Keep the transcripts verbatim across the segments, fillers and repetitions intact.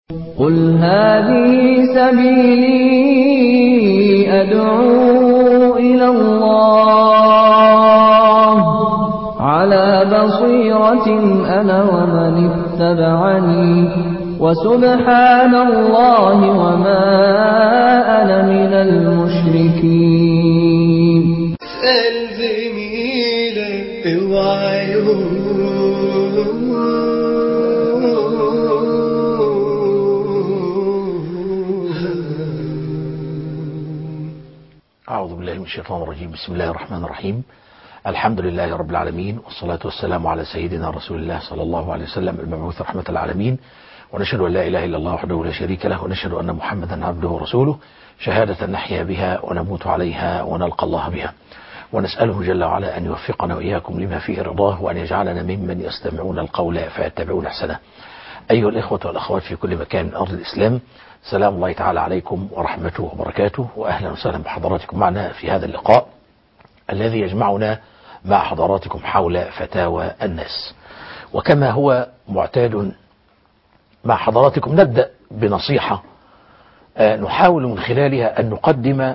قل هذه سبيلي أدعو إلى الله على بصيرة أنا ومن اتبعني وسبحان الله وما أنا من المشركين. اسأل زميلك اوعى أعوذ بالله من الشيطان الرجيم. بسم الله الرحمن الرحيم. الحمد لله رب العالمين، والصلاة والسلام على سيدنا رسول الله صلى الله عليه وسلم المبعوث رحمة العالمين، ونشهد أن لا إله إلا الله وحده لا شريك له، ونشهد أن محمدا عبده ورسوله، شهادة نحيا بها ونموت عليها ونلقى الله بها، ونسأله جل وعلا أن يوفقنا وإياكم لما فيه رضاه، وأن يجعلنا ممن يستمعون القول فيتبعون أحسنه. أيها الإخوة والأخوات في كل مكان من أرض الإسلام، سلام الله تعالى عليكم ورحمته وبركاته، وأهلا وسهلا بحضراتكم معنا في هذا اللقاء الذي يجمعنا مع حضراتكم حول فتاوى الناس. وكما هو معتاد مع حضراتكم، نبدأ بنصيحة نحاول من خلالها أن نقدم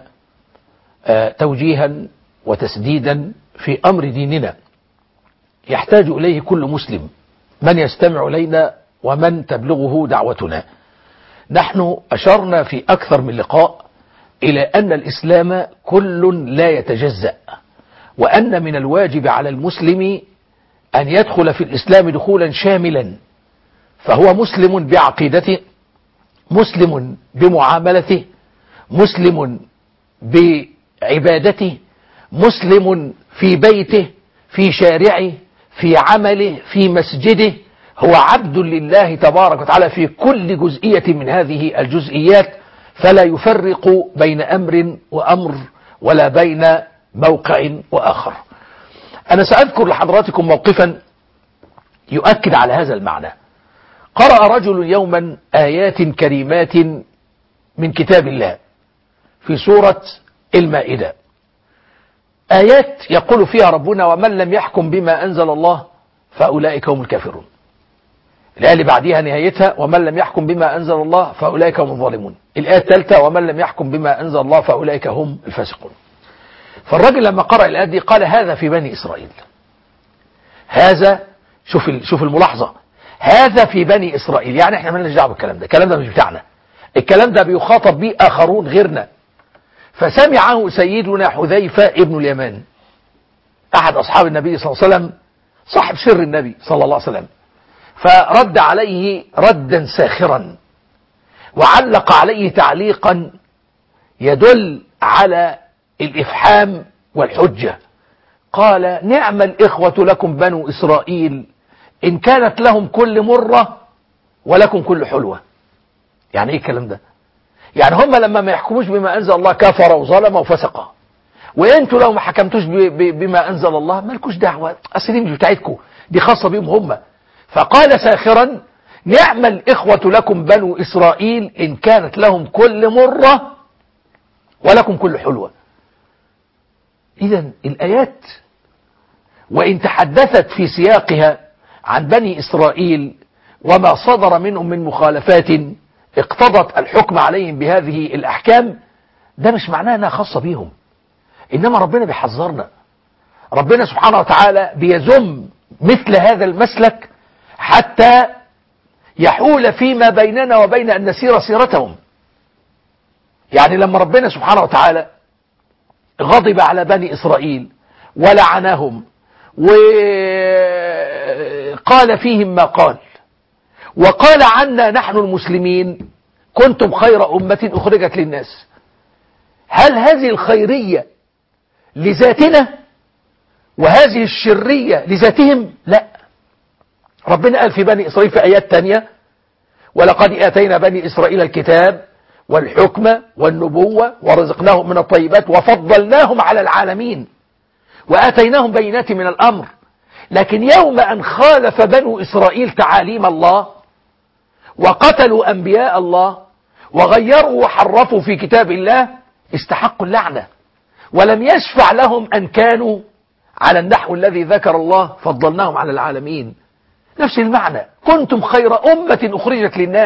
توجيها وتسديدا في أمر ديننا يحتاج إليه كل مسلم، من يستمع إلينا ومن تبلغه دعوتنا. نحن أشرنا في أكثر من لقاء إلى أن الإسلام كل لا يتجزأ، وأن من الواجب على المسلم أن يدخل في الإسلام دخولا شاملا، فهو مسلم بعقيدته، مسلم بمعاملته، مسلم بعبادته، مسلم في بيته، في شارعه، في عمله، في مسجده، هو عبد لله تبارك وتعالى في كل جزئية من هذه الجزئيات، فلا يفرق بين أمر وأمر ولا بين موقع وآخر. أنا سأذكر لحضراتكم موقفا يؤكد على هذا المعنى. قرأ رجل يوما آيات كريمات من كتاب الله في سورة المائدة، آيات يقول فيها ربنا: ومن لم يحكم بما أنزل الله فأولئك هم الكافرون. الآية اللي بعديها نهايتها: ومن لم يحكم بما أنزل الله فأولئك هم الظالمون. الآية الثالثة: ومن لم يحكم بما أنزل الله فأولئك هم الفاسقون. فالراجل لما قرأ الآية دي قال: هذا في بني إسرائيل. هذا شوف شوف الملاحظة، هذا في بني إسرائيل، يعني احنا مالناش دعوه بالكلام ده، الكلام ده مش بتاعنا، الكلام ده بيخاطب به آخرون غيرنا. فسمعه سيدنا حذيفة ابن اليمان، أحد أصحاب النبي صلى الله عليه وسلم، صاحب سر النبي صلى الله عليه وسلم، فرد عليه ردا ساخرا، وعلق عليه تعليقا يدل على الإفحام والحجة. قال: نعم الإخوة لكم بنو إسرائيل إن كانت لهم كل مرة ولكم كل حلوة. يعني إيه الكلام ده؟ يعني هم لما ما يحكموش بما أنزل الله كفر وظلم وفسق، وإنتوا لو ما حكمتوش بما أنزل الله مالكوش دعوة، أصل دي مش بتاعتكم، دي خاصة بهم هم. فقال ساخرا: نعم الإخوة لكم بنو إسرائيل إن كانت لهم كل مرة ولكم كل حلوة. إذن الآيات وإن تحدثت في سياقها عن بني إسرائيل وما صدر منهم من مخالفات اقتضت الحكم عليهم بهذه الأحكام، ده مش معناه أنها خاصة بيهم، إنما ربنا بيحذرنا، ربنا سبحانه وتعالى بيذم مثل هذا المسلك حتى يحول فيما بيننا وبين أن نسير سيرتهم. يعني لما ربنا سبحانه وتعالى غضب على بني إسرائيل ولعنهم وقال فيهم ما قال، وقال عنا نحن المسلمين كنتم خير أمة أخرجت للناس، هل هذه الخيرية لذاتنا وهذه الشرية لذاتهم؟ لا، ربنا قال في بني إسرائيل في آيات تانية: ولقد آتينا بني إسرائيل الكتاب والحكم والنبوة ورزقناهم من الطيبات وفضلناهم على العالمين وآتيناهم بينات من الأمر. لكن يوم أن خالف بنو إسرائيل تعاليم الله وقتلوا أنبياء الله وغيروا وحرفوا في كتاب الله استحقوا اللعنة، ولم يشفع لهم أن كانوا على النحو الذي ذكر الله فضلناهم على العالمين. نفس المعنى: كنتم خير أمة أخرجت للناس،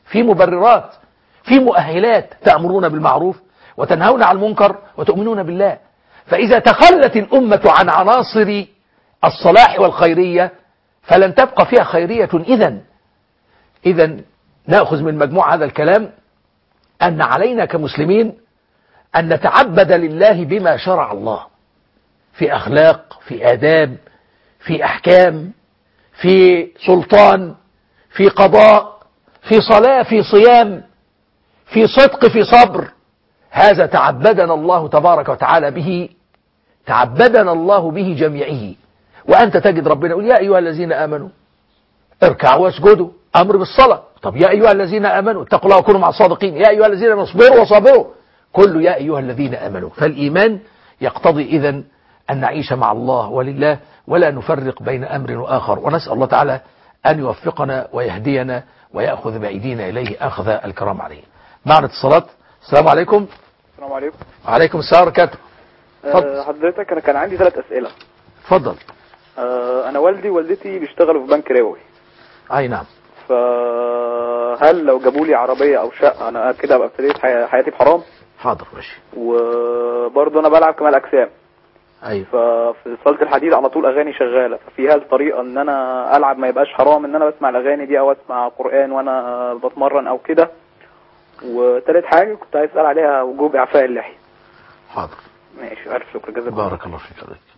في مبررات، في مؤهلات، تأمرون بالمعروف وتنهون عن المنكر وتؤمنون بالله. فإذا تخلت الأمة عن عناصر الصلاح والخيرية فلن تبقى فيها خيرية. إذن إذن نأخذ من مجموع هذا الكلام أن علينا كمسلمين أن نتعبد لله بما شرع الله في أخلاق، في آداب، في أحكام، في سلطان، في قضاء، في صلاة، في صيام، في صدق، في صبر. هذا تعبدنا الله تبارك وتعالى به، تعبدنا الله به جميعه. وأنت تجد ربنا يقول: يا أيها الذين آمنوا اركعوا واسجدوا، أمر بالصلاة. طب يا أيها الذين آمنوا اتقوا الله وكونوا مع الصادقين، يا أيها الذين آمنوا اصبروا وصابروا، كل يا أيها الذين آمنوا. فالإيمان يقتضي إذن أن نعيش مع الله ولله ولا نفرق بين أمر وآخر. ونسأل الله تعالى أن يوفقنا ويهدينا ويأخذ بأيدينا إليه أخذ الكرام عليه. معنا اتصالات. السلام عليكم. السلام عليكم. وعليكم السلام ورحمة الله. حضرتك أنا كان عندي ثلاث أسئلة. اتفضل. أه أنا والدي ووالدتي بيشتغلوا في بنك ربوي. أي نعم. فهل لو جابوا لي عربية أو شقة أنا كده أبقى ابتديت حياتي بحرام؟ حاضر ماشي. وبرضه أنا بلعب كمال أجسام. أيوة. ففي صالة الحديد على طول أغاني شغالة، ففي هل طريقة إن أنا ألعب ما يبقاش حرام إن أنا بسمع الأغاني دي أو أسمع قرآن وأنا بتمرن أو كده؟ وثالث حاجة كنت عايز أسأل عليها وجوب إعفاء اللحية. حاضر ماشي، ألف شكر، جزاك الله. بارك الله فيك.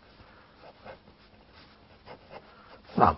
نعم.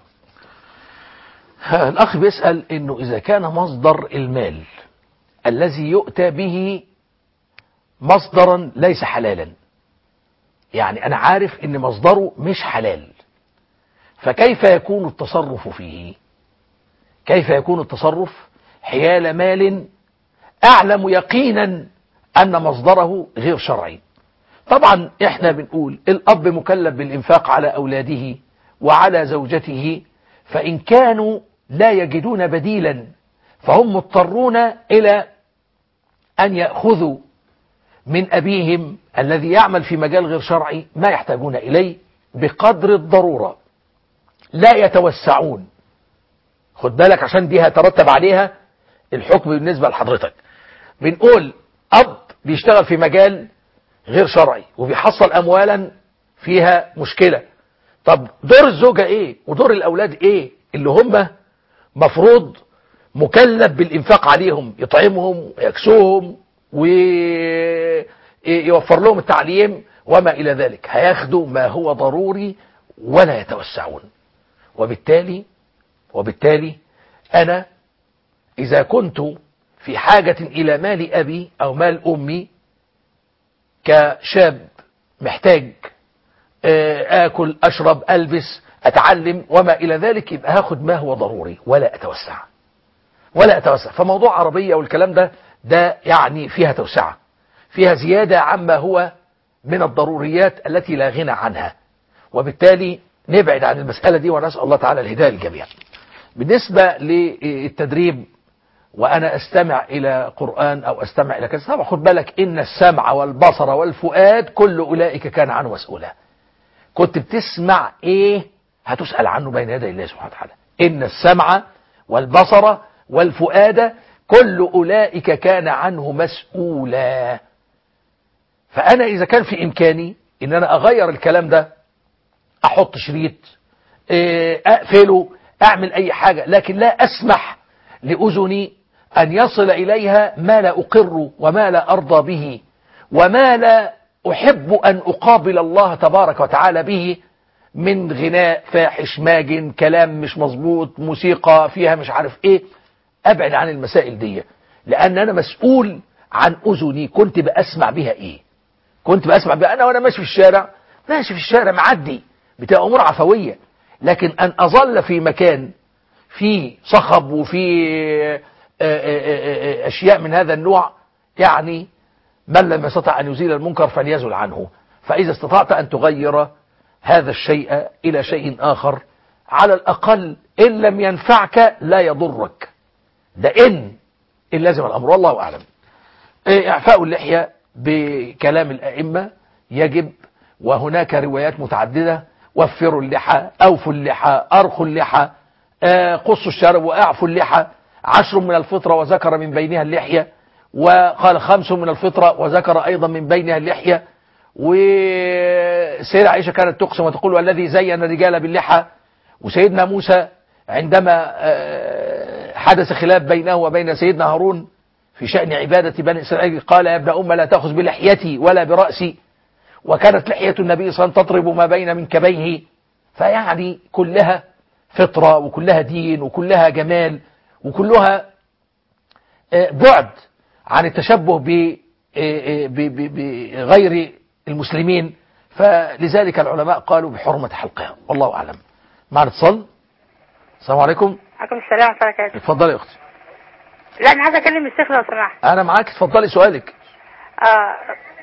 الأخ بيسأل إنه إذا كان مصدر المال الذي يؤتى به مصدرا ليس حلالا، يعني أنا عارف إن مصدره مش حلال، فكيف يكون التصرف فيه؟ كيف يكون التصرف حيال مال أعلم يقينا أن مصدره غير شرعي؟ طبعا إحنا بنقول الأب مكلف بالإنفاق على أولاده وعلى زوجته، فإن كانوا لا يجدون بديلا فهم مضطرون إلى أن يأخذوا من أبيهم الذي يعمل في مجال غير شرعي ما يحتاجون إليه بقدر الضرورة، لا يتوسعون. خد بالك عشان دي هترتب عليها الحكم بالنسبة لحضرتك. بنقول أب بيشتغل في مجال غير شرعي وبيحصل أموالا فيها مشكلة، طب دور الزوجة إيه ودور الأولاد إيه اللي هم مفروض مكلف بالإنفاق عليهم، يطعمهم ويكسوهم ويوفر لهم التعليم وما إلى ذلك؟ هياخدوا ما هو ضروري ولا يتوسعون. وبالتالي وبالتالي أنا إذا كنت في حاجة إلى مال أبي أو مال أمي كشاب محتاج آكل أشرب ألبس أتعلم وما إلى ذلك، يبقى هاخد ما هو ضروري ولا أتوسع ولا أتوسع. فموضوع عربية والكلام ده ده يعني فيها توسعة، فيها زيادة عما هو من الضروريات التي لا غنى عنها، وبالتالي نبعد عن المسألة دي ونسأل الله تعالى الهداية للجميع. بالنسبة للتدريب وأنا أستمع إلى قرآن أو أستمع إلى كذا، طبعا خد بالك إن السمع والبصر والفؤاد كل أولئك كان عنه مسؤولا. كنت بتسمع إيه هتسأل عنه بين يدي الله سبحانه وتعالى. إن السمع والبصر والفؤاد كل أولئك كان عنه مسؤولا. فأنا إذا كان في إمكاني إن أنا أغير الكلام ده، أحط شريط، أقفله، أعمل أي حاجة، لكن لا أسمح لأذني أن يصل إليها ما لا أقر وما لا أرضى به وما لا أحب أن أقابل الله تبارك وتعالى به من غناء فاحش ماجن، كلام مش مظبوط، موسيقى فيها مش عارف إيه. أبعد عن المسائل دي، لأن أنا مسؤول عن أذني كنت بأسمع بها إيه. كنت بأسمع بها أنا وأنا ماشي في الشارع، ماشي في الشارع معدي، بتبقى أمور عفوية. لكن أن أظل في مكان في صخب وفي أشياء من هذا النوع، يعني من لم يستطع أن يزيل المنكر فليزل عنه. فإذا استطعت أن تغير هذا الشيء إلى شيء آخر، على الأقل إن لم ينفعك لا يضرك، ده إن إن لازم الأمر. والله أعلم. إعفاء اللحية بكلام الأئمة يجب، وهناك روايات متعددة: وفروا اللحى، أوفوا اللحى، أرخوا اللحى، قصوا الشارب وأعفوا اللحى. عشر من الفطرة وذكر من بينها اللحية، وقال خمس من الفطرة وذكر أيضا من بينها اللحية. وسيدة عائشة كانت تقسم وتقول والذي زين الرجال باللحى. وسيدنا موسى عندما حدث خلاف بينه وبين سيدنا هارون في شأن عبادة بني إسرائيل قال يا ابن أم لا تأخذ بلحيتي ولا برأسي، وكانت لحية النبي صلى الله عليه وسلم تضرب ما بين منكبيه. فيعني كلها فطرة وكلها دين وكلها جمال وكلها بعد عن التشبه بغير المسلمين. فلذلك العلماء قالوا بحرمة حلقها، والله أعلم. معنا اتصال. السلام عليكم. عليكم السلام ورحمة الله وبركاته. اتفضلي يا اختي. لا انا عايزه اكلم الشيخ لو سمحت. انا معاك، اتفضلي سؤالك. اه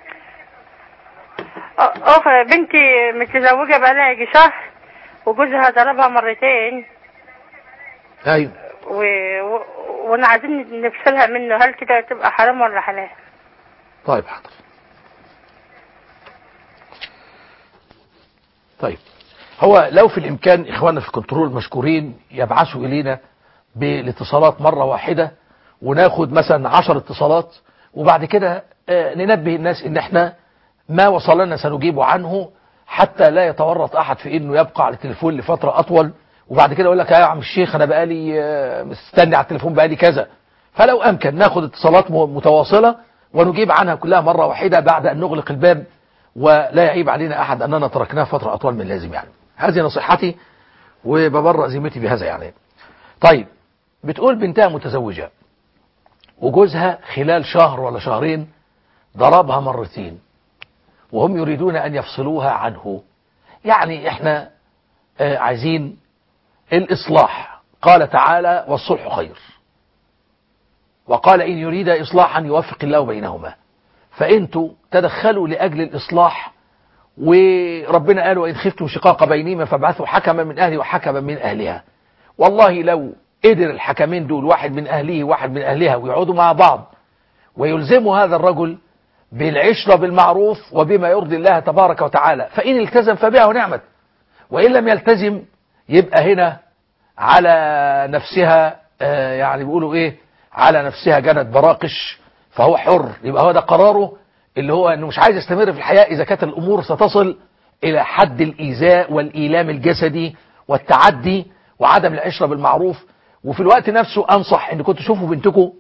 اخ بنتي متزوجه بقالها يجي شهر وجوزها ضربها مرتين. ايوه. و... و... وانا عايزين نفصلها منه، هل كده تبقى حرام ولا حلال؟ طيب حاضر. طيب هو لو في الامكان اخواننا في الكنترول مشكورين يبعثوا الينا بالاتصالات مرة واحدة وناخد مثلا عشر اتصالات، وبعد كده ننبه الناس ان احنا ما وصلنا سنجيب عنه حتى لا يتورط احد في انه يبقى على التليفون لفترة اطول، وبعد كده يقول لك يا عم الشيخ انا بقالي مستني على التليفون بقالي كذا. فلو امكن ناخد اتصالات متواصلة ونجيب عنها كلها مرة واحدة بعد ان نغلق الباب، ولا يعيب علينا احد اننا تركناها فترة اطول من اللازم. يعني هذه نصيحتي وببرأ ذمتي بهذا. يعني طيب بتقول بنتها متزوجة وجوزها خلال شهر ولا شهرين ضربها مرتين وهم يريدون أن يفصلوها عنه. يعني احنا آه عايزين الإصلاح. قال تعالى والصلح خير، وقال إن يريد إصلاحا يوفق الله بينهما. فأنتوا تدخلوا لأجل الإصلاح، وربنا قال وإن خفتم شقاق بينهما فابعثوا حكما من أهله وحكما من أهلها. والله لو قدر الحكمين دول واحد من أهله واحد من أهلها ويقعدوا مع بعض ويلزموا هذا الرجل بالعشرة بالمعروف وبما يرضي الله تبارك وتعالى، فإن التزم فبها ونعمت، وإن لم يلتزم يبقى هنا على نفسها آه يعني بيقولوا إيه، على نفسها جنت براقش، فهو حر. يبقى هو ده قراره اللي هو أنه مش عايز يستمر في الحياة إذا كانت الأمور ستصل إلى حد الإيذاء والإيلام الجسدي والتعدي وعدم العشرة بالمعروف. وفي الوقت نفسه أنصح أن كنتوا تشوفوا بنتكم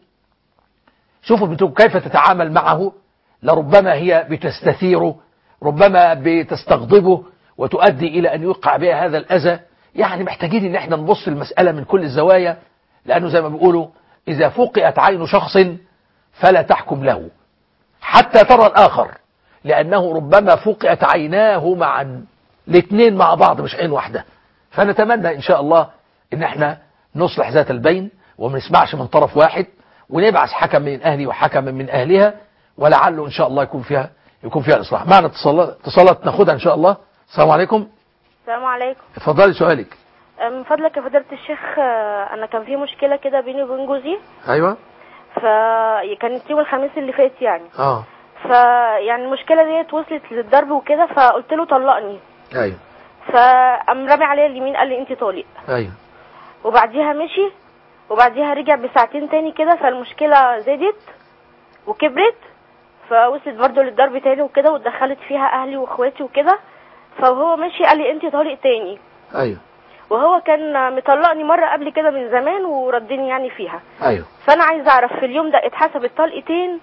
شوفوا بنتكم كيف تتعامل معه، لربما هي بتستثيره، ربما بتستغضبه وتؤدي إلى أن يوقع بها هذا الأذى. يعني محتاجين أن احنا نبص المسألة من كل الزوايا، لأنه زي ما بيقولوا إذا فقئت عين شخص فلا تحكم له حتى ترى الآخر، لأنه ربما فقئت عيناه معا، الاثنين مع بعض مش عين واحدة. فنتمنى إن شاء الله إن احنا نصلح ذات البين وما نسمعش من طرف واحد، ونبعث حكم من أهلي وحكم من أهلها، ولعله إن شاء الله يكون فيها يكون فيها الإصلاح. معنا اتصالات اتصالات ناخدها إن شاء الله. السلام عليكم. السلام عليكم. اتفضلي سؤالك. من فضلك يا فضيلة الشيخ، أنا كان في مشكلة كده بيني وبين جوزي. أيوة. فكانت يوم الخميس اللي فات يعني. اه. فيعني المشكلة ديت وصلت للضرب وكده، فقلت له طلقني. أيوة. فقام رامي عليا اليمين قال لي أنت طالق. أيوة. وبعديها مشي، وبعديها رجع بساعتين تاني كده، فالمشكلة زادت وكبرت، فوصلت برضه للضرب تاني وكده، ودخلت فيها أهلي وإخواتي وكده. فهو مشي قال لي أنت طالق تاني. أيوة. وهو كان مطلقني مرة قبل كده من زمان وردني يعني فيها. أيوة. فأنا عايز أعرف في اليوم ده اتحسبت طلقتين،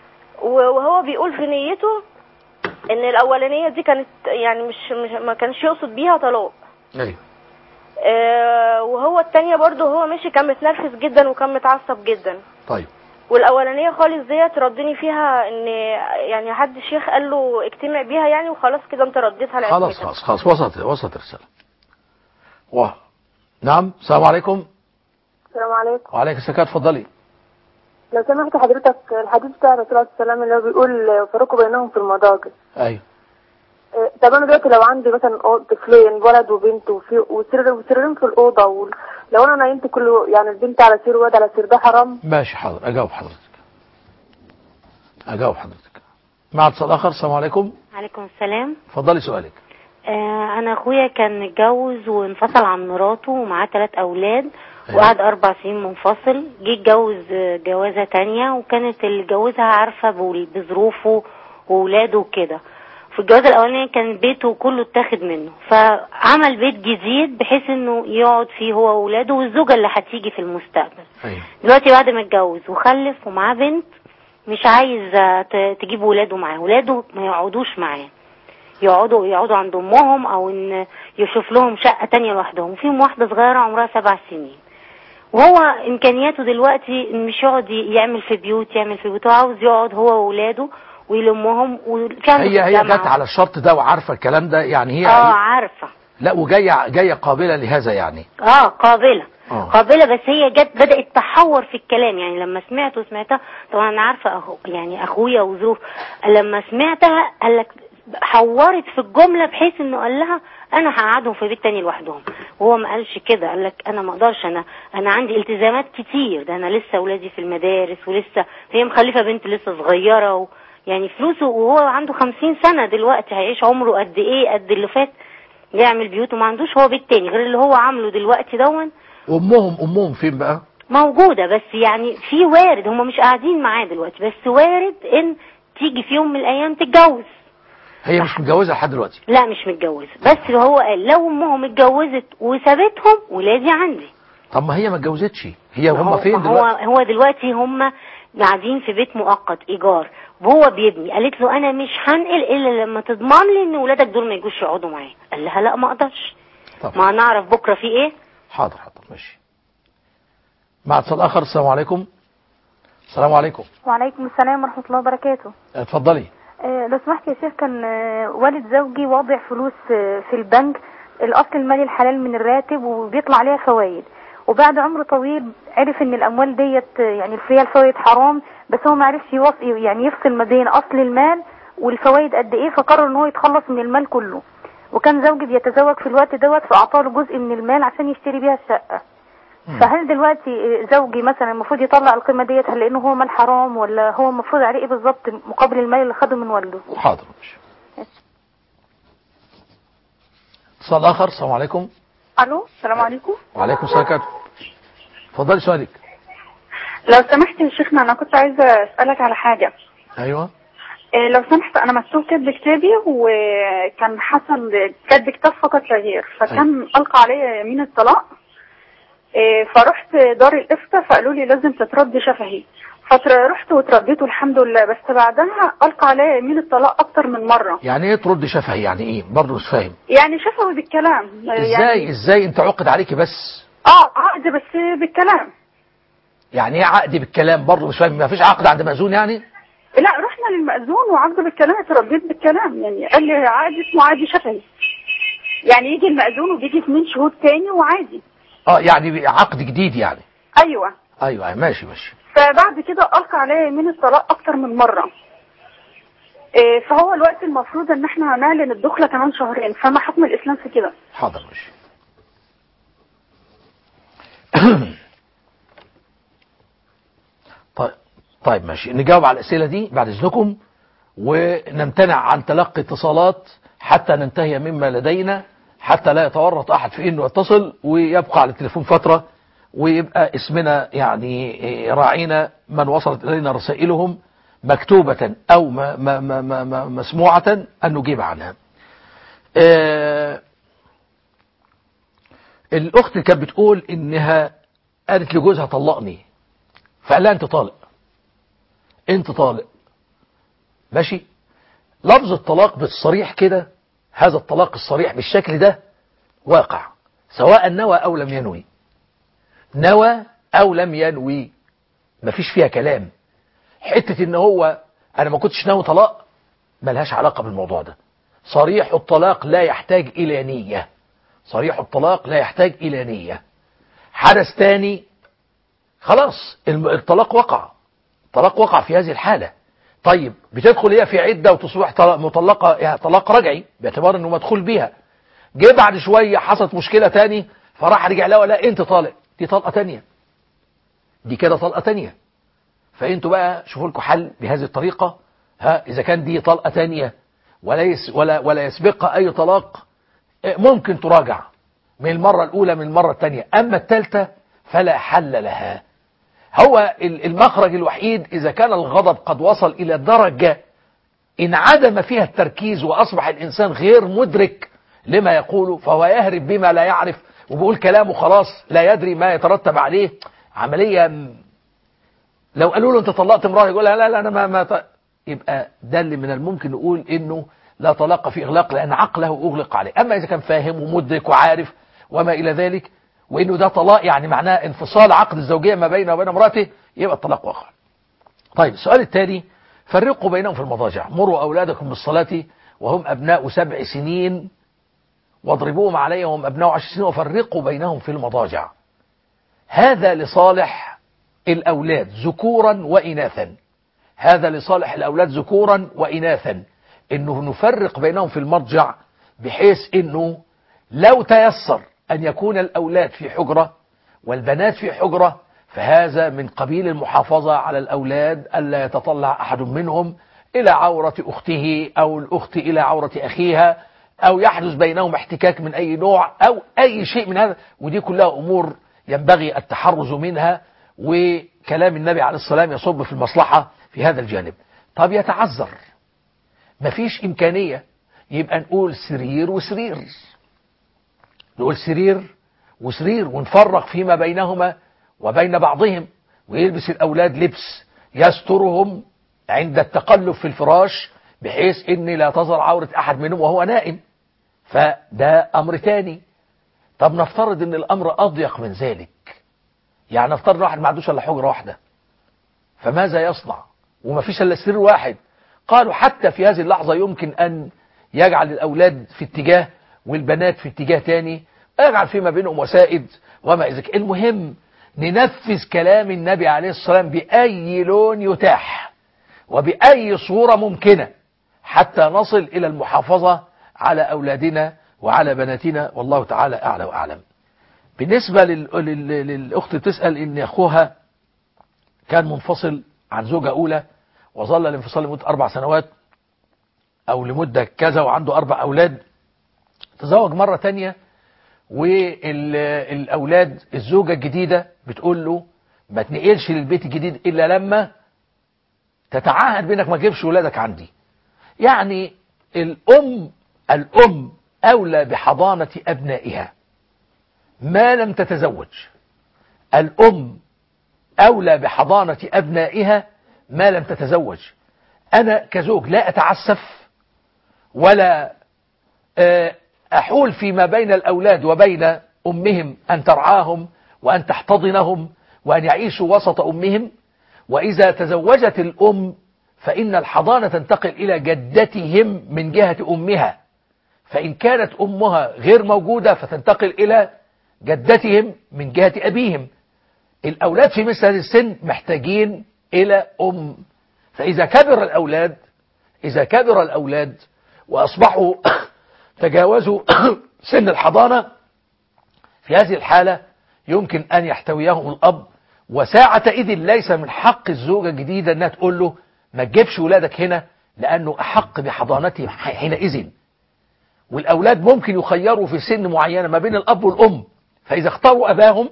وهو بيقول في نيته إن الأولانية دي كانت يعني مش, مش ما كانش يقصد بيها طلاق. أيوة. آه وهو التانية برضه هو ماشي كان متنرفز جدا وكان متعصب جدا. طيب. والاولانيه خالص ديت ردني فيها ان يعني حد الشيخ قال له اجتمع بيها يعني، وخلاص كده انت رديتها على خلاص خلاص خلاص وصلت وصلت الرساله. واه نعم. السلام عليكم. السلام عليكم. وعليكم السلام. اتفضلي. لو سمحت حضرتك، الحديث بتاع الرسول عليه السلام اللي هو بيقول فرقوا بينهم في المضاجع. ايوه. طب انا دلوقتي لو عندي مثلا طفلين ولد وبنت وفي وسرير وسريرين في الاوضه، ولو انا نيمت كله يعني البنت على سرير والولد على سرير، ده حرام؟ ماشي حاضر اجاوب حضرتك اجاوب حضرتك. مع اتصال اخر. السلام عليكم. عليكم السلام. اتفضلي سؤالك. آه انا اخويا كان متجوز وانفصل عن مراته ومعاه ثلاث اولاد، وقعد أربع سنين منفصل. جه اتجوز جوازة تانية، وكانت اللي جوزها عارفة بظروفه وولاده وكده. في الجوازة الأولانية كان بيته كله اتاخد منه، فعمل بيت جديد بحيث انه يقعد فيه هو وولاده والزوجة اللي هتيجي في المستقبل. أيوة. دلوقتي بعد ما اتجوز وخلف ومعاه بنت، مش عايز تجيب ولاده معاه، ولاده ما يقعدوش معاه، يقعدوا يقعدوا عند امهم او ان يشوف لهم شقة تانية لوحدهم. وفيهم واحدة صغيرة عمرها سبع سنين، وهو امكانياته دلوقتي مش يقعد يعمل في بيوت يعمل في بيوت، عاوز يقعد هو وولاده ويلمهم. هي هي جت على الشرط ده وعارفه الكلام ده يعني. هي اه عارفه. لا وجايه جايه قابله لهذا يعني. اه قابله. أوه. قابله، بس هي جت بدات تحور في الكلام. يعني لما سمعته سمعتها طبعا انا عارفه أخو يعني اخويا وظروف، لما سمعتها قال لك حورت في الجمله بحيث انه قال لها انا هقعدهم في بيت تاني لوحدهم، وهو ما قالش كده. قال لك انا ما اقدرش، انا انا عندي التزامات كتير، ده انا لسه اولادي في المدارس، ولسه هي مخلفه بنت لسه صغيره و يعني فلوسه، وهو عنده خمسين سنة دلوقتي، هيعيش عمره قد ايه قد اللي فات يعمل بيوته. ما عندوش هو بيت تاني غير اللي هو عامله دلوقتي دون. وامهم امهم فين بقى؟ موجودة، بس يعني في وارد هم مش قاعدين معاه دلوقتي، بس وارد ان تيجي في يوم من الايام تتجوز. هي مش متجوزة لحد دلوقتي؟ لا مش متجوزة، بس هو قال لو امهم اتجوزت وسابتهم ولادي عندي. طب ما هي ما اتجوزتش، هي هم فين دلوقتي؟ هو هو دلوقتي هم قاعدين في بيت مؤقت ايجار، وهو بيبني. قالت له انا مش هنقل الا لما تضمن لي ان ولادك دول ما يجوش يقعدوا معايا. قال لها لا ما اقدرش. ما نعرف بكره في ايه. حاضر حاضر ماشي. مع اتصال اخر. السلام عليكم. السلام عليكم. وعليكم السلام ورحمه الله وبركاته. اتفضلي. أه لو سمحت يا شيخ، كان والد زوجي واضع فلوس في البنك، الاصل المالي الحلال من الراتب وبيطلع عليها فوائد، وبعد عمر طويل عرف ان الاموال ديت يعني فيها الفوائد حرام، بس هو ما عرفش يعني يفصل ما بين اصل المال والفوائد قد ايه، فقرر ان هو يتخلص من المال كله. وكان زوجي بيتزوج في الوقت دوت، فاعطاه له جزء من المال عشان يشتري بيها الشقه. فهل دلوقتي زوجي مثلا المفروض يطلع القيمه ديت، هل لانه هو مال حرام، ولا هو المفروض عليه ايه بالظبط مقابل المال اللي خده من والده؟ حاضر ماشي. اتصال اخر. السلام عليكم. الو السلام عليكم. وعليكم السلام. اتفضلي سؤالك. لو سمحت يا شيخنا، انا كنت عايزه اسالك على حاجه. ايوه. إيه لو سمحت، انا مسؤول كاتب كتابي، وكان حصل كاتب كتاب فقط لا غير، فكان أيوة. القى علي يمين الطلاق. إيه فرحت دار الافتاء، فقالوا لي لازم تترد شفهي، فرحت وترديت الحمد لله، بس بعدها القى علي يمين الطلاق اكتر من مره. يعني ايه ترد شفهي؟ يعني ايه؟ برضه مش فاهم. يعني شفوي بالكلام. ازاي يعني ازاي انت عقد عليكي بس؟ اه عقد بس بالكلام. يعني ايه عقد بالكلام؟ برضه مش فاهم. ما فيش عقد عند مأذون يعني؟ لا رحنا للمأذون وعقد بالكلام، اترديت بالكلام. يعني قال لي عقد اسمه عادي شفهي، يعني يجي المأذون وبيجي اثنين شهود تاني وعادي. اه يعني عقد جديد يعني. ايوه ايوه ماشي ماشي. فبعد كده القى عليا يمين الطلاق اكتر من مره. إيه فهو الوقت المفروض ان احنا هنعلن الدخله كمان شهرين، فما حكم الاسلام في كده؟ حاضر ماشي. طيب طيب ماشي، نجاوب على الاسئله دي بعد اذنكم، ونمتنع عن تلقي اتصالات حتى ننتهي مما لدينا، حتى لا يتورط احد في انه يتصل ويبقى على التليفون فتره، ويبقى اسمنا يعني راعينا من وصلت الينا رسائلهم مكتوبه او ما ما ما ما مسموعه ان نجيب عنها. آه الاخت كانت بتقول انها قالت لجوزها طلقني، فقال لها انت طالق، انت طالق ماشي. لفظ الطلاق بالصريح كده، هذا الطلاق الصريح بالشكل ده واقع، سواء نوى او لم ينوي، نوى او لم ينوي، مفيش فيها كلام. حتة ان هو انا ما كنتش ناوي طلاق ملهاش علاقة بالموضوع ده. صريح الطلاق لا يحتاج الى نية، صريح الطلاق لا يحتاج الى نية. حدث تاني خلاص الطلاق وقع، الطلاق وقع في هذه الحالة. طيب بتدخل هي في عدة وتصبح مطلقة، يعني طلاق رجعي باعتبار انه مدخول بيها. جه بعد شوية حصلت مشكلة تاني، فراح رجع لها ولا انت طالق، دي طلقة تانية، دي كده طلقة تانية. فانتوا بقى شوفوا لكم حل بهذه الطريقة. ها اذا كان دي طلقة تانية ولا يس ولا ولا يسبقها اي طلاق، ممكن تراجع من المرة الاولى من المرة التانية. اما الثالثة فلا حل لها. هو المخرج الوحيد إذا كان الغضب قد وصل إلى درجة انعدم فيها التركيز وأصبح الإنسان غير مدرك لما يقوله، فهو يهرب بما لا يعرف وبيقول كلامه خلاص لا يدري ما يترتب عليه. عملية لو قالوا له أنت طلقت امرأة يقول لا لا لا أنا ما, ما ط... يبقى ده اللي من الممكن نقول إنه لا طلاق في إغلاق، لأن عقله أغلق عليه. أما إذا كان فاهم ومدرك وعارف وما إلى ذلك، وإنه ده طلاق يعني معناه انفصال عقد الزوجية ما بينه وبين امرأته، يبقى الطلاق واقع. طيب السؤال التالي: فرقوا بينهم في المضاجع، مروا أولادكم بالصلاة وهم أبناء سبع سنين واضربوهم عليها وهم أبناء عشر سنين وفرقوا بينهم في المضاجع. هذا لصالح الأولاد ذكورا وإناثا، هذا لصالح الأولاد ذكورا وإناثا، إنه نفرق بينهم في المضجع، بحيث إنه لو تيسر أن يكون الأولاد في حجرة والبنات في حجرة، فهذا من قبيل المحافظة على الأولاد ألا يتطلع أحد منهم إلى عورة أخته أو الأخت إلى عورة أخيها، أو يحدث بينهم احتكاك من أي نوع أو أي شيء من هذا. ودي كلها أمور ينبغي التحرز منها، وكلام النبي عليه الصلاة والسلام يصب في المصلحة في هذا الجانب. طب يتعذر، مفيش إمكانية، يبقى نقول سرير وسرير، نقول سرير وسرير ونفرق فيما بينهما وبين بعضهم، ويلبس الأولاد لبس يسترهم عند التقلب في الفراش بحيث إن لا تظهر عورة أحد منهم وهو نائم، فده أمر تاني. طب نفترض إن الأمر أضيق من ذلك، يعني نفترض واحد ما عندوش إلا حجرة واحدة، فماذا يصنع؟ وما فيش إلا سرير واحد. قالوا حتى في هذه اللحظة يمكن أن يجعل الأولاد في اتجاه والبنات في اتجاه تاني، يجعل فيما بينهم وسائد وما إذا. المهم ننفذ كلام النبي عليه الصلاة والسلام بأي لون يتاح وبأي صورة ممكنة حتى نصل إلى المحافظة على أولادنا وعلى بناتنا، والله تعالى أعلى وأعلم. بالنسبة لل... لل... للأخت تسأل إن أخوها كان منفصل عن زوجة أولى وظل الانفصال لمدة أربع سنوات أو لمدة كذا وعنده أربع أولاد، تزوج مرة تانية، والأولاد الزوجة الجديدة بتقول له ما تنقلش للبيت الجديد إلا لما تتعاهد بينك ما تجيبش ولادك عندي. يعني الأم الأم أولى بحضانة أبنائها ما لم تتزوج، الأم أولى بحضانة أبنائها ما لم تتزوج. أنا كزوج لا أتعسف ولا أحول فيما بين الأولاد وبين أمهم أن ترعاهم وأن تحتضنهم وأن يعيشوا وسط أمهم. وإذا تزوجت الأم فإن الحضانة تنتقل إلى جدتهم من جهة أمها، فإن كانت أمها غير موجودة فتنتقل إلى جدتهم من جهة أبيهم. الأولاد في مثل هذه السن محتاجين إلى أم، فإذا كبر الأولاد إذا كبر الأولاد وأصبحوا تجاوزوا سن الحضانة، في هذه الحالة يمكن أن يحتويهم الأب، وساعة إذن ليس من حق الزوجة الجديدة أنها تقول له ما تجيبش ولادك هنا، لأنه أحق بحضانتهم حينئذ. والأولاد ممكن يخيروا في سن معينة ما بين الأب والأم، فإذا اختاروا أباهم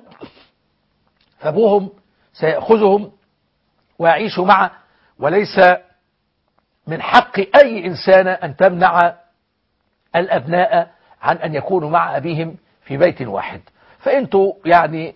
فأبوهم سيأخذهم ويعيشوا معه، وليس من حق أي إنسان أن تمنع الأبناء عن أن يكونوا مع أبيهم في بيت واحد. فأنتوا يعني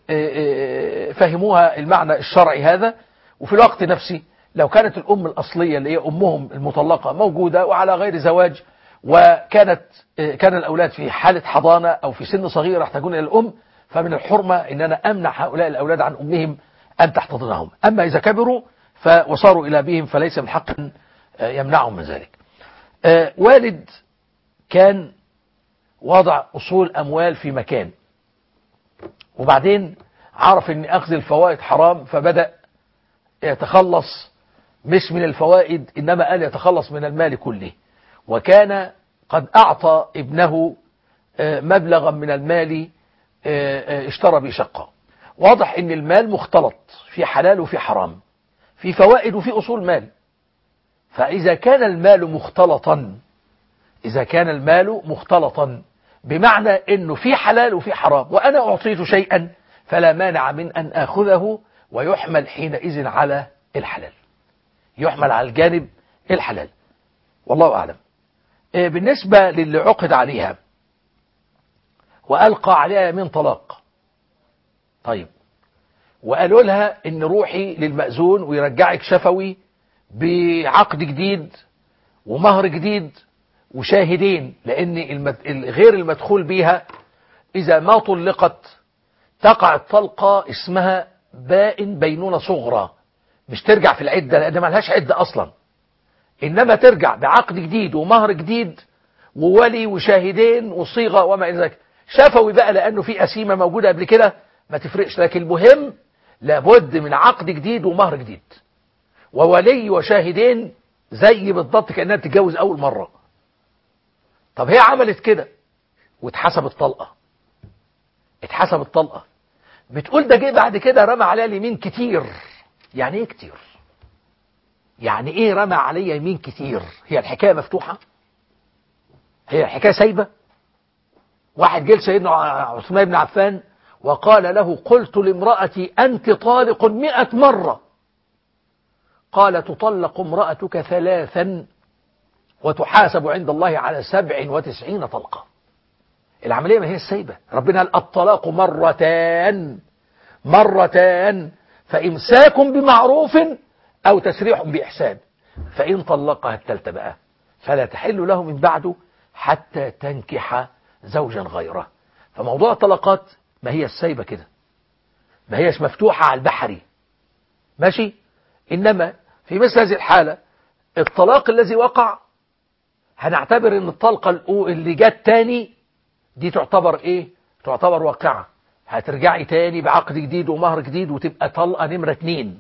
فهموها المعنى الشرعي هذا. وفي الوقت نفسه لو كانت الأم الأصلية اللي هي أمهم المطلقة موجودة وعلى غير زواج، وكانت كان الأولاد في حالة حضانة أو في سن صغير يحتاجون إلى الأم، فمن الحرمة أن أنا أمنع هؤلاء الأولاد عن أمهم أن تحتضنهم. أما إذا كبروا وصاروا إلى أبيهم فليس من حق أن يمنعهم من ذلك. والد كان وضع أصول أموال في مكان، وبعدين عرف أن أخذ الفوائد حرام، فبدأ يتخلص مش من الفوائد إنما قال يتخلص من المال كله. وكان قد أعطى ابنه مبلغا من المال اشترى به شقة. واضح أن المال مختلط، في حلال وفي حرام، في فوائد وفي أصول مال. فإذا كان المال مختلطا إذا كان المال مختلطا بمعنى أنه في حلال وفي حرام، وأنا أعطيت شيئا فلا مانع من أن آخذه ويحمل حينئذ على الحلال، يحمل على الجانب الحلال، والله أعلم. بالنسبة للي عقد عليها وألقى عليها يمين طلاق، طيب وقالوا لها إن روحي للمأذون ويرجعك شفوي بعقد جديد ومهر جديد وشاهدين، لأن غير المدخول بيها إذا ما طلقت تقع الطلقة اسمها بائن بينونة صغرى، مش ترجع في العدة لأن ما لهاش عدة أصلا، إنما ترجع بعقد جديد ومهر جديد وولي وشاهدين وصيغة وما إلى ذلك. شفوي بقى لأنه في أسيمة موجودة قبل كده ما تفرقش، لكن المهم لابد من عقد جديد ومهر جديد وولي وشاهدين زي بالضبط كأنها تتجوز أول مرة. طب هي عملت كده واتحسبت طلقة، اتحسبت طلقة، بتقول ده جه بعد كده رمى عليها اليمين كتير. يعني ايه كتير؟ يعني ايه رمى عليها يمين كتير؟ هي الحكاية مفتوحة؟ هي الحكاية سايبة؟ واحد جه سيدنا عثمان بن عفان وقال له قلت لامرأتي أنت طالق مئة مرة، قال تطلق امرأتك ثلاثا وتحاسب عند الله على سبع وتسعين طلقة. العملية ما هي السايبة، ربنا قال الطلاق مرتان مرتان فإمساك بمعروف أو تسريح بإحسان، فإن طلقها الثالثة بقى فلا تحل له من بعده حتى تنكح زوجا غيره. فموضوع الطلقات ما هي السايبة كده، ما هيش مفتوحة على البحري ماشي. إنما في مثل هذه الحالة الطلاق الذي وقع هنعتبر ان الطلقة اللي جت تاني دي تعتبر ايه؟ تعتبر واقعة، هترجعي تاني بعقد جديد ومهر جديد وتبقى طلقة نمرة اتنين،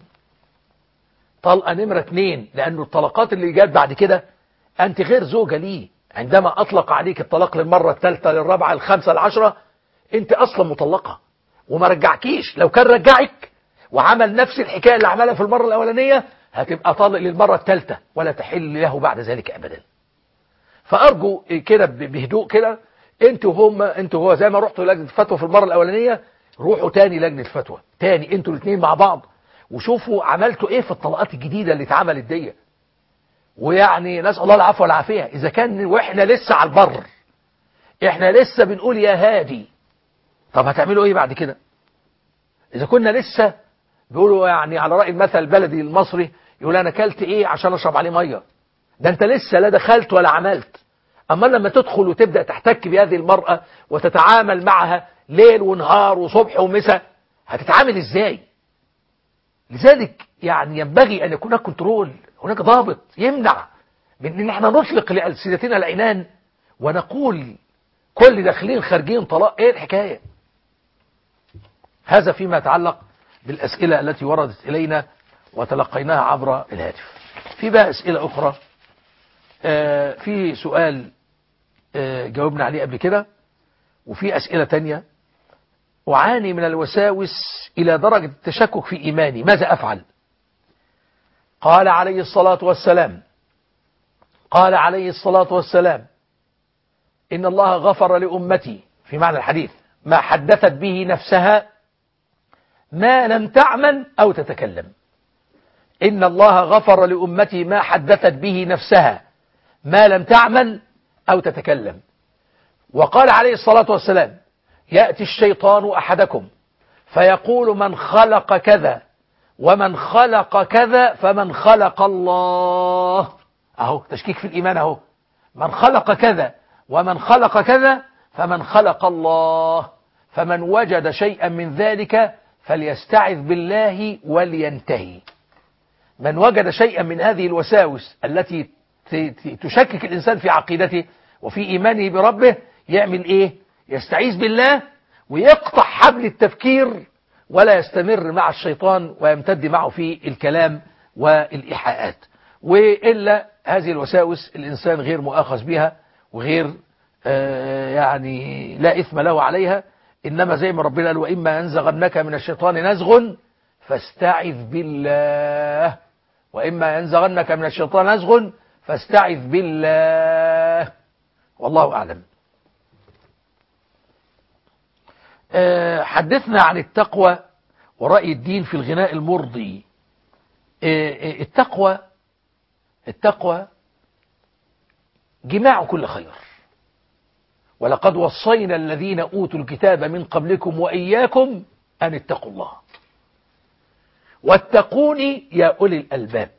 طلقة نمرة اتنين، لأنه الطلقات اللي جت بعد كده أنت غير زوجة ليه. عندما أطلق عليك الطلاق للمرة الثالثة للرابعة الخامسة العشرة أنت أصلا مطلقة وما رجعكيش. لو كان رجعك وعمل نفس الحكاية اللي عملها في المرة الأولانية هتبقى طالق للمرة الثالثة ولا تحل له بعد ذلك أبدا. فأرجو كده بهدوء كده، انت وهم انت وهو زي ما رحتوا لجنة الفتوى في المرة الأولانية روحوا تاني لجنة الفتوى تاني انتوا الاثنين مع بعض وشوفوا عملتوا ايه في الطلقات الجديدة اللي اتعملت دي. ويعني نسأل الله العفو والعافية. إذا كان واحنا لسه على البر احنا لسه بنقول يا هادي، طب هتعملوا ايه بعد كده؟ إذا كنا لسه بيقولوا يعني على رأي المثل البلدي المصري يقول أنا كلت ايه عشان أشرب عليه مية، ده انت لسه لا دخلت ولا عملت. أما لما تدخل وتبدأ تحتك بهذه المرأة وتتعامل معها ليل ونهار وصبح ومساء هتتعامل ازاي؟ لذلك يعني ينبغي أن يكون هناك كنترول، هناك ضابط يمنع من ان احنا نطلق لألسنتنا العنان ونقول كل داخلين خارجين طلاق. ايه الحكاية؟ هذا فيما يتعلق بالأسئلة التي وردت إلينا وتلقيناها عبر الهاتف. في بقى أسئلة أخرى. آه في سؤال آه جاوبنا عليه قبل كده، وفي أسئلة تانية. أعاني من الوساوس إلى درجة التشكك في إيماني، ماذا أفعل؟ قال عليه الصلاة والسلام قال عليه الصلاة والسلام إن الله غفر لأمتي في معنى الحديث ما حدثت به نفسها ما لم تعمل أو تتكلم. إن الله غفر لأمتي ما حدثت به نفسها ما لم تعمل أو تتكلم. وقال عليه الصلاة والسلام يأتي الشيطان أحدكم فيقول من خلق كذا ومن خلق كذا فمن خلق الله. أهو تشكيك في الإيمان أهو، من خلق كذا ومن خلق كذا فمن خلق الله، فمن وجد شيئا من ذلك فليستعذ بالله ولينتهي. من وجد شيئا من هذه الوساوس التي تشكك الإنسان في عقيدته وفي إيمانه بربه يعمل إيه؟ يستعيذ بالله ويقطع حبل التفكير ولا يستمر مع الشيطان ويمتد معه في الكلام والإيحاءات. وإلا هذه الوساوس الإنسان غير مؤاخذ بها وغير آه يعني لا إثم له عليها. إنما زي ما ربنا قال وإما ينزغنك من الشيطان نزغ فاستعذ بالله، وإما ينزغنك من الشيطان نزغ فاستعذ بالله، والله أعلم. أه حدثنا عن التقوى ورأي الدين في الغناء المرضي. أه التقوى التقوى جماع كل خير، ولقد وصينا الذين أوتوا الكتاب من قبلكم وإياكم أن اتقوا الله واتقوني يا أولي الألباب.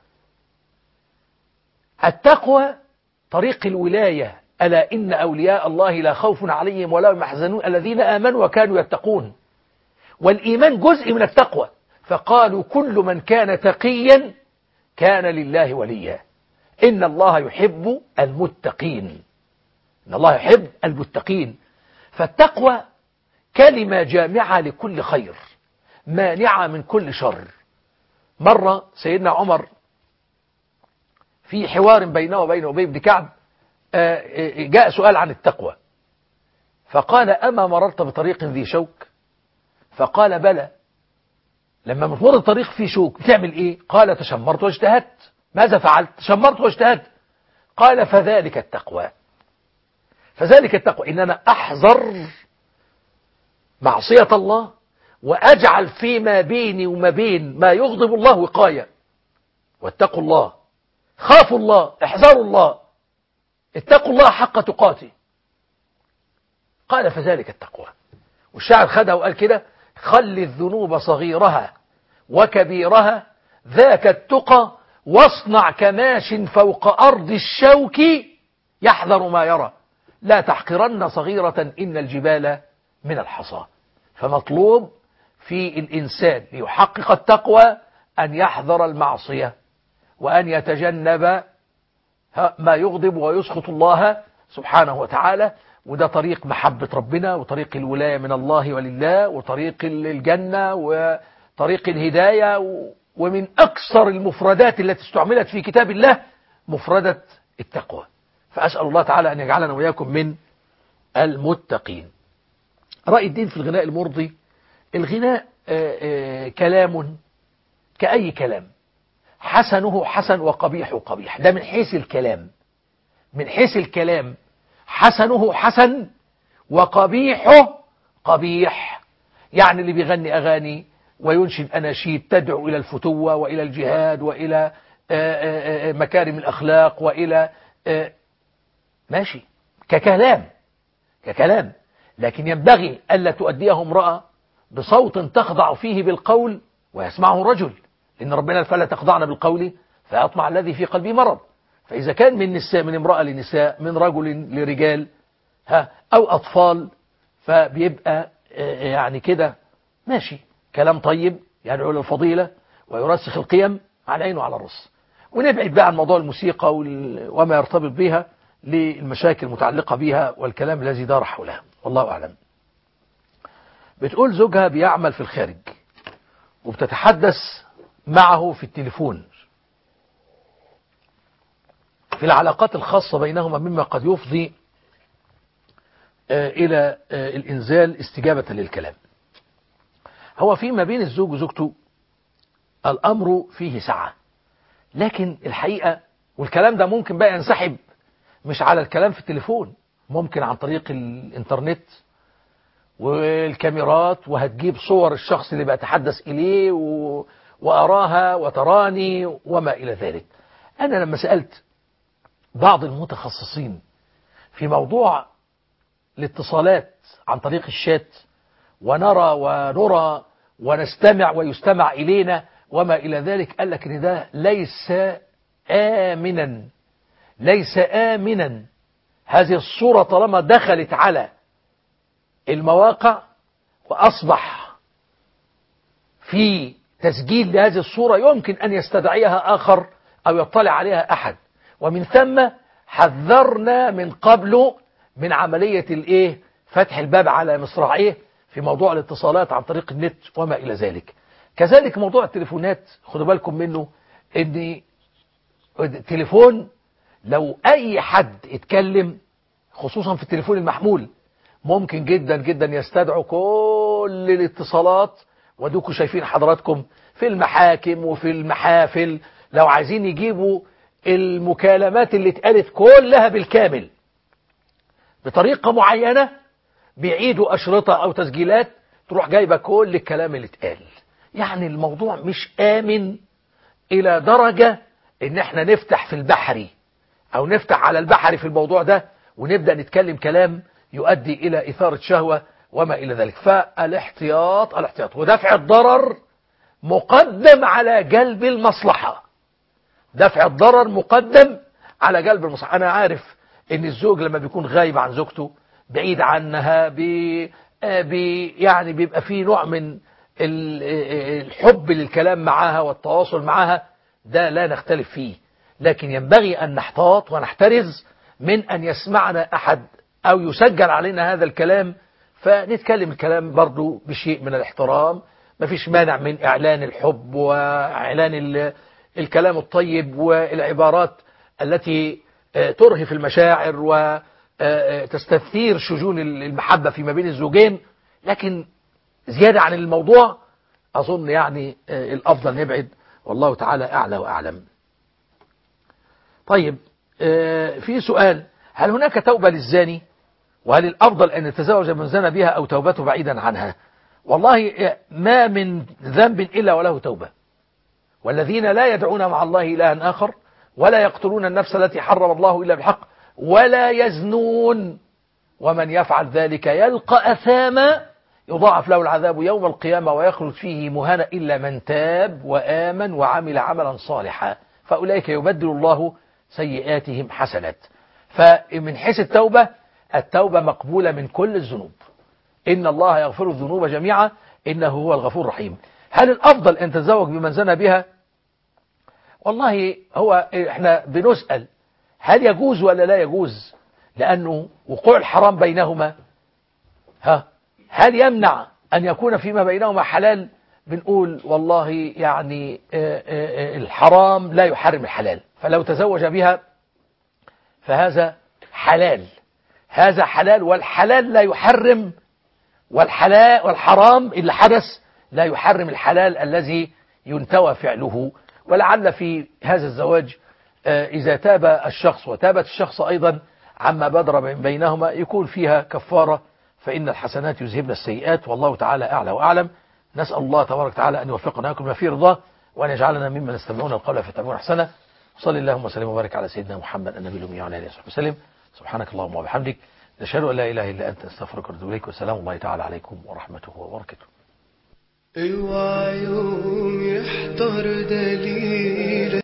التقوى طريق الولاية، ألا إن أولياء الله لا خوف عليهم ولا هم يحزنون الذين آمنوا وكانوا يتقون. والإيمان جزء من التقوى، فقالوا كل من كان تقيا كان لله وليا، إن الله يحب المتقين، إن الله يحب المتقين. فالتقوى كلمة جامعة لكل خير، مانعة من كل شر. مرة سيدنا عمر في حوار بينه وبين أبي بن كعب جاء سؤال عن التقوى، فقال أما مررت بطريق ذي شوك؟ فقال بلى. لما مر الطريق فيه شوك بتعمل إيه؟ قال تشمرت واجتهدت. ماذا فعلت؟ تشمرت واجتهدت. قال فذلك التقوى، فذلك التقوى إن أنا أحذر معصية الله وأجعل فيما بيني وما بين ما يغضب الله وقاية. واتقوا الله، خافوا الله، احذروا الله، اتقوا الله حق تقاته. قال فذلك التقوى. والشاعر خدها وقال كده: خل الذنوب صغيرها وكبيرها ذاك التقى، واصنع كماش فوق أرض الشوك يحذر ما يرى، لا تحقرن صغيرة إن الجبال من الحصى. فمطلوب في الإنسان ليحقق التقوى أن يحذر المعصية وأن يتجنب ما يغضب ويسخط الله سبحانه وتعالى. وده طريق محبة ربنا، وطريق الولاية من الله ولله، وطريق الجنة، وطريق الهداية. ومن أكثر المفردات التي استعملت في كتاب الله مفردة التقوى. فأسأل الله تعالى أن يجعلنا وإياكم من المتقين. رأي الدين في الغناء المرضي: الغناء آآ آآ كلام كأي كلام، حسنه حسن وقبيحه قبيح. ده من حيث الكلام، من حيث الكلام حسنه حسن وقبيحه قبيح. يعني اللي بيغني أغاني وينشد أناشيد تدعو إلى الفتوة وإلى الجهاد وإلى آآ آآ مكارم الأخلاق وإلى ماشي ككلام ككلام، لكن ينبغي ألا تؤديه امرأة بصوت تخضع فيه بالقول ويسمعه رجل، لأن ربنا فلا تخضعن بالقول فيطمع الذي في قلبه مرض. فإذا كان من نساء، من امرأة لنساء، من رجل لرجال، ها أو أطفال، فبيبقى يعني كده ماشي كلام طيب يدعو إلى الفضيلة ويرسخ القيم على العين وعلى الرأس. ونبعد بقى عن موضوع الموسيقى وما يرتبط بها للمشاكل المتعلقة بها والكلام الذي دار حولها، والله أعلم. بتقول زوجها بيعمل في الخارج وبتتحدث معه في التليفون في العلاقات الخاصة بينهما، مما قد يفضي إلى الإنزال استجابة للكلام. هو فيما بين الزوج وزوجته الأمر فيه سعة، لكن الحقيقة والكلام ده ممكن بقى ينسحب مش على الكلام في التليفون، ممكن عن طريق الإنترنت والكاميرات، وهتجيب صور الشخص اللي بيتحدث إليه و... وأراها وتراني وما إلى ذلك. أنا لما سألت بعض المتخصصين في موضوع الاتصالات عن طريق الشات، ونرى ونرى ونستمع ويستمع إلينا وما إلى ذلك، قال لك إن ده ليس آمنا، ليس آمنا. هذه الصورة طالما دخلت على المواقع وأصبح في تسجيل لهذه الصورة، يمكن أن يستدعيها آخر أو يطلع عليها أحد. ومن ثم حذرنا من قبل من عملية الإيه فتح الباب على مصراعيه في موضوع الاتصالات عن طريق النت وما إلى ذلك. كذلك موضوع التليفونات، خدوا بالكم منه، ان التليفون لو أي حد اتكلم خصوصا في التليفون المحمول ممكن جدا جدا يستدعوا كل الاتصالات. ودوكوا شايفين حضراتكم في المحاكم وفي المحافل لو عايزين يجيبوا المكالمات اللي اتقالت كلها بالكامل بطريقة معينة، بيعيدوا أشرطة أو تسجيلات تروح جايبة كل الكلام اللي اتقال. يعني الموضوع مش آمن إلى درجة إن احنا نفتح في البحري أو نفتح على البحري في الموضوع ده ونبدأ نتكلم كلام يؤدي إلى إثارة شهوة وما إلى ذلك. فالاحتياط الاحتياط ودفع الضرر مقدم على جلب المصلحة. دفع الضرر مقدم على جلب المصلحة. أنا عارف إن الزوج لما بيكون غايب عن زوجته بعيد عنها بي بي يعني بيبقى فيه نوع من الحب للكلام معها والتواصل معها، ده لا نختلف فيه، لكن ينبغي أن نحتاط ونحترز من أن يسمعنا أحد أو يسجل علينا هذا الكلام، فنتكلم الكلام برضو بشيء من الاحترام. مفيش مانع من إعلان الحب وإعلان الكلام الطيب والعبارات التي ترهف المشاعر وتستثير شجون المحبة فيما بين الزوجين، لكن زيادة عن الموضوع أظن يعني الأفضل نبعد، والله تعالى أعلى وأعلم. طيب، في سؤال: هل هناك توبة للزاني؟ وهل الأفضل أن يتزوج من زنى بها أو توبته بعيدا عنها؟ والله ما من ذنب إلا وله توبة، والذين لا يدعون مع الله إلها آخر ولا يقتلون النفس التي حرم الله إلا بالحق ولا يزنون ومن يفعل ذلك يلقى أثاما يضاعف له العذاب يوم القيامة ويخلد فيه مهانا إلا من تاب وآمن وعمل عملا صالحا فأولئك يبدل الله سيئاتهم حسنات. فمن حيث التوبة، التوبة مقبولة من كل الذنوب، إن الله يغفر الذنوب جميعا إنه هو الغفور الرحيم. هل الأفضل أن تتزوج بمن زنى بها؟ والله هو احنا بنسأل هل يجوز ولا لا يجوز، لأنه وقوع الحرام بينهما ها هل يمنع أن يكون فيما بينهما حلال؟ بنقول والله يعني الحرام لا يحرم الحلال، فلو تزوج بها فهذا حلال، هذا حلال، والحلال لا يحرم، والحلال والحرام اللي حدث لا يحرم الحلال الذي ينتوى فعله. ولعل في هذا الزواج إذا تاب الشخص وتابت الشخص أيضا عما بدر بينهما يكون فيها كفارة، فإن الحسنات يذهبن السيئات، والله تعالى أعلى وأعلم. نسأل الله تبارك وتعالى أن يوفقنا ويكون ما فيه رضاه، وأن يجعلنا ممن يستمعون القول فيتبعون أحسنه. صلى اللهم وسلم وبارك على سيدنا محمد النبي الأمي وعلى آله وصحبه وسلم. سبحانك اللهم وبحمدك، نشهد أن لا إله إلا أنت، نستغفرك ونتوب إليك، والسلام الله تعالى عليكم ورحمته وبركاته. اوعى يوم يحضر دليل